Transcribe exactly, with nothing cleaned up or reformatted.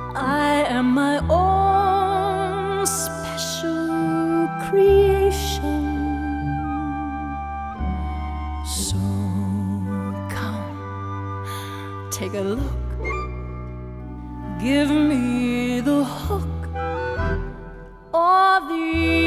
I am my own special creation. So come, take a look, give me the hook or the